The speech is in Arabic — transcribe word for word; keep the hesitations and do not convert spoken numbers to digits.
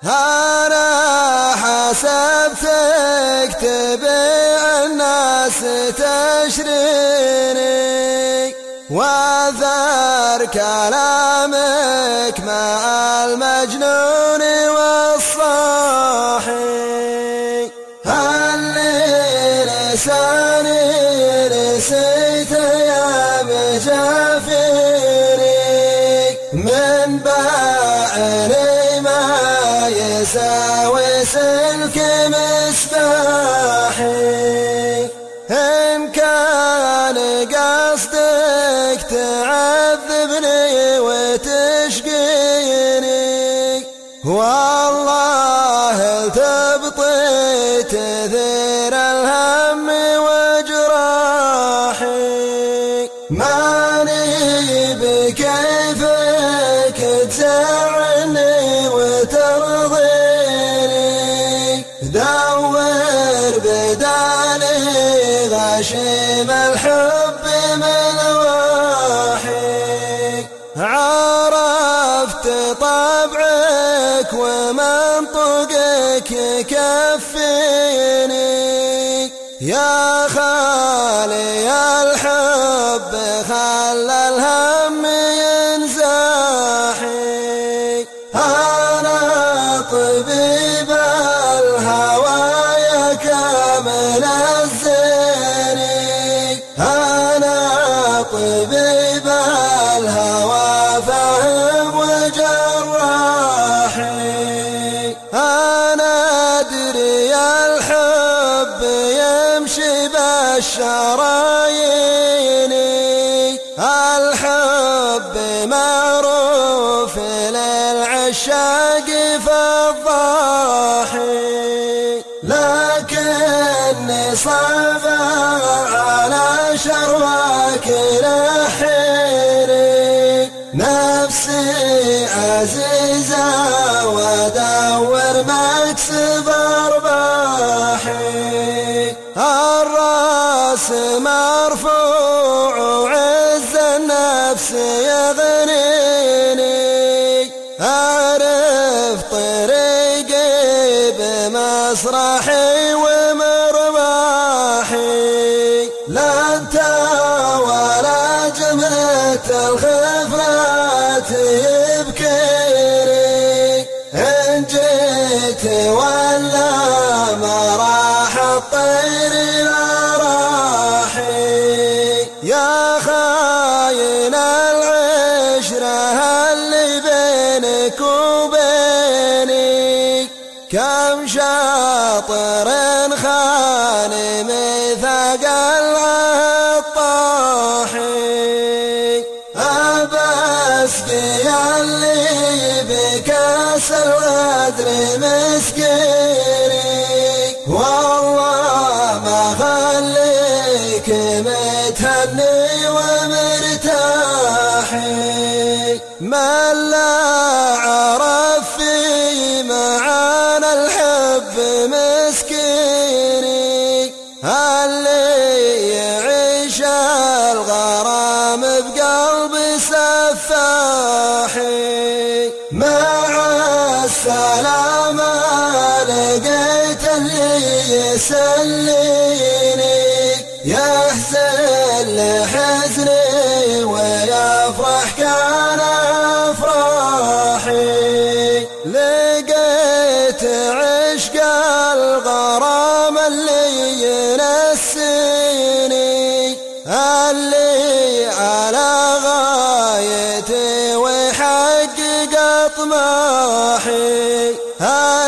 أنا حسبتك تبيع الناس تشريني، وأثر كلامك مع المجنون والصاحي. هل لساني نسيت يا بجافيري، من باعني ما يساوي سلك مصباحي. إن كان قصدك تعذبني وتشقيني، والله تبطي تثير الهم وجراحي. ماني بكيفك تزعلني وترضيني، دور بدالي غشيم الحب من واحي. عرفت طبعك ومنطقك يكفيني، يا خالي الحب خلى الهم ينزاحي. أنا طبيب الهوى يا كامل الزيني، أنا طبيب الهوى فهم وجراحي. أنا أدري الحب يمشي بالشرايين، الحب معروف للعشاق فالضاحي. لكني صعبة على شرواك لحيري، نفسي عزيزة وادور مكسب ارباحي. الراس مرفوع وعز النفس يغنيني، أعرف طريقي بمسرحي ومرباحي. لا انت ولا جملة الخفرات يبكيني، إن جيت ولا ما راح الطير لا راحي. يا خاين العشرة اللي بينك وبيني، كم شاطر خان ميثاق العهد طاحي. أبسقي اللي بكاس الغدر مسكيني، والله ما خليك متهني ومرتاحي. من لا عرف في معانا الحب مسكيني، اللي يعيش الغرام بقلب سفاحي. مع السلامة لقيت اللي يسليني، يحزن لحزني ويفرح كان أفراحي. لقيت عشق الغرام اللي ينسيني، اللي على غايتي ويحقق أطماحي.